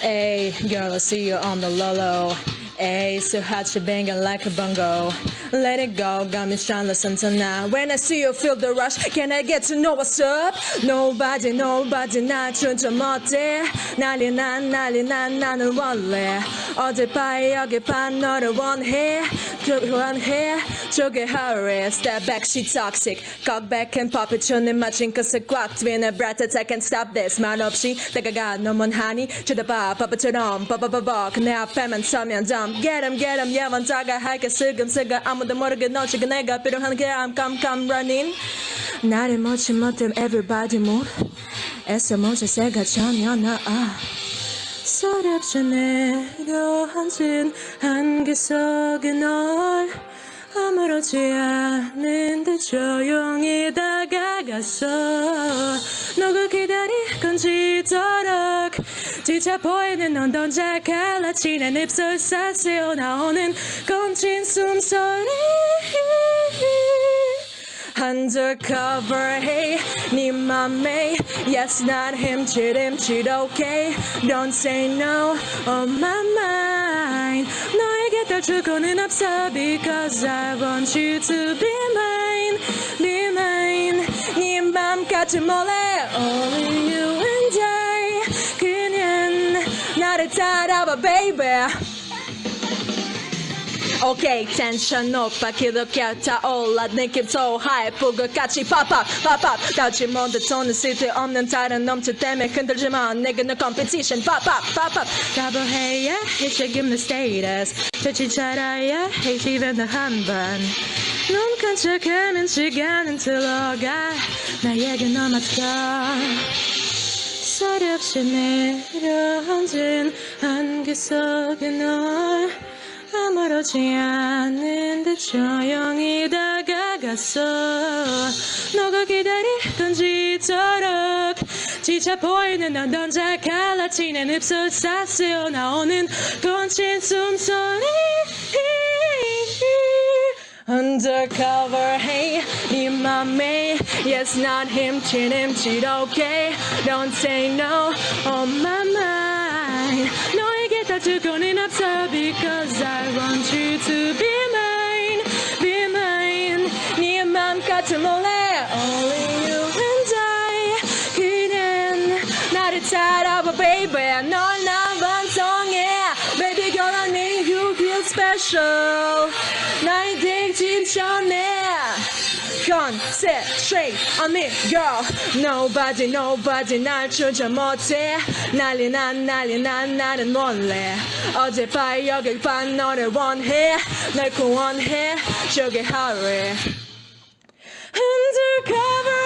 Hey, girl, I see you on the low. Hey, so hot you banging like a bongo. Let it go, got me trying to listen tonight. When I see you feel the rush, can I get to know what's up? Nobody, 나 춘자 못해. 난리 난 나는 원래. 어딜 봐 여기 봐 너를 원해. 저게 hurry. Step back, she toxic. Cock back and pop it. 춤에 맞힌 것을 꽉 트윈 a breath I can't stop this. 말 없이 다가가 너무 하니 쳐다봐 바보처럼 빠바바바 내 앞에만 서면 dumb. Get him, yeah, 먼저가 할게 슬금슬금 아무도 모르게 놓치고 내가 필요한 게 I'm come running. 나를 못치 못해 everybody move. 애써 모자새가 전혀 나아. 서랍져 내려앉은 한개 속에 널 아무렇지 않은 듯 조용히 다가갔어. 너가 기다리건지도록 지쳐 보이는 넌 던져 갈라치는 입술 사스여 나오는 거친 숨소리. Undercover, hey, 네 맘에 yes, not him칫 okay. Don't say no, on my mind. 너에게 떨줄 거는 없어 because I want you to be mine, be mine. 네 맘까지 몰래 only you and I. 그냥 나를 따라와, baby. Okay, 텐션 높아 기록해 타올라 느낌 so high 북을같이 pop up 다시 모두 손을 쓸데없는 다른 놈들 때문에 흔들지마 내가 너 competition pop up 가보해야 해 지금 내 status 빛이 차라야 해 even 더 한번 눈 깜짝하면 시간은 들어가 나에게 너 맡겨 서렵시 내려앉은 한개 속에 널 아무렇지 않은 듯 조용히 다가갔어. 너가 기다리건지도록 지쳐 보이는 넌 던져 갈라치는 입술 사스여 나오는 거친 숨소리. Undercover, hey, 네 맘에 yes, not him칫 okay. Don't say no, on my mind. 너에게 다투고는 없어 because I want you to be mine, be mine. 네 맘까지 몰래 only you and I. 그냥 나를 따라와, baby. 널 난 완성해, baby girl. I need you, feel special. 나의 딩집 전에 Concentrate on me, girl. Nobody 날 주저 못해. 난리 난 나는 원래. 어제 봐 여길 봐 너를 원해. 널 구원해 저게 hurry. Undercover.